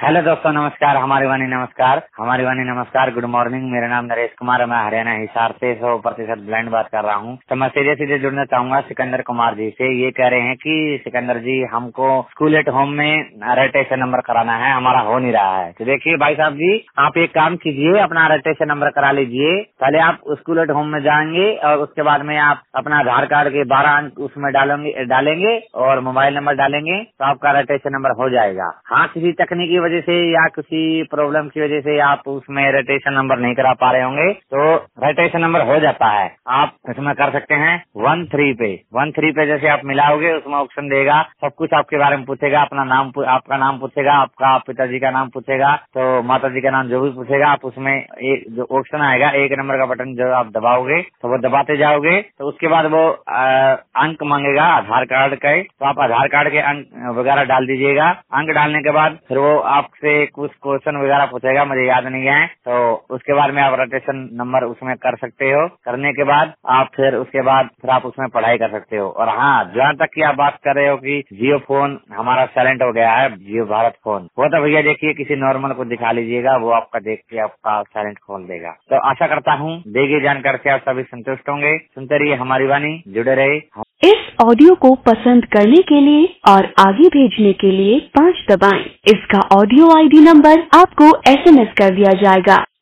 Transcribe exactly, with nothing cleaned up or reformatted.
Hello दोस्तों, नमस्कार। हमारी वाणी नमस्कार हमारी वाणी नमस्कार गुड मॉर्निंग। मेरा नाम नरेश कुमार है। मैं हरियाणा हिसार से सौ प्रतिशत ब्लाइंड बात कर रहा हूँ। तो मैं सीधे सीधे जुड़ना चाहूंगा सिकंदर कुमार जी से। ये कह रहे हैं कि सिकंदर जी, हमको स्कूल एट होम में रजिस्ट्रेशन नंबर कराना है, हमारा हो नहीं रहा है। तो देखिए भाई साहब जी, आप एक काम कीजिए, अपना रजिस्ट्रेशन नंबर करा लीजिए। पहले आप स्कूल एट होम में जाएंगे और उसके बाद में आप अपना आधार कार्ड के बारह अंक उसमें डालेंगे डालेंगे और मोबाइल नंबर डालेंगे तो आपका रजिस्ट्रेशन नंबर हो जाएगा। हाँ, किसी तकनीकी वजह से या किसी प्रॉब्लम की वजह से आप उसमें रजिस्ट्रेशन नंबर नहीं करा पा रहे होंगे तो रजिस्ट्रेशन नंबर हो जाता है। आप इसमें कर सकते हैं वन थ्री पे वन थ्री पे जैसे आप मिलाओगे उसमें ऑप्शन देगा, सब कुछ आपके बारे में पूछेगा, अपना नाम आपका नाम पूछेगा, आपका पिताजी का नाम पूछेगा, तो माता जी का नाम जो भी पूछेगा आप उसमें एक जो ऑप्शन आएगा एक नंबर का बटन जो आप दबाओगे तो वो दबाते जाओगे तो उसके बाद वो आ, अंक मांगेगा आधार कार्ड के, तो आप आधार कार्ड के अंक वगैरह डाल दीजिएगा। अंक डालने के बाद फिर वो आपसे कुछ क्वेश्चन वगैरह पूछेगा, मुझे याद नहीं है, तो उसके बाद में आप रजिस्ट्रेशन नंबर उसमें कर सकते हो। करने के बाद आप फिर उसके बाद फिर आप उसमें पढ़ाई कर सकते हो। और हाँ, जहाँ तक की आप बात कर रहे हो कि जियो फोन हमारा साइलेंट हो गया है, जियो भारत फोन, वो तो भैया देखिए किसी नॉर्मल को दिखा लीजिएगा, वो आपका देख के आपका साइलेंट खोल देगा। तो आशा करता हूँ दी गई जानकारी से आप सभी संतुष्ट होंगे। सुनते रहिए हमारी वाणी, जुड़े रहे। इस ऑडियो को पसंद करने के लिए और आगे भेजने के लिए पाँच दबाएं। इसका ऑडियो आईडी नंबर आपको एसएमएस कर दिया जाएगा।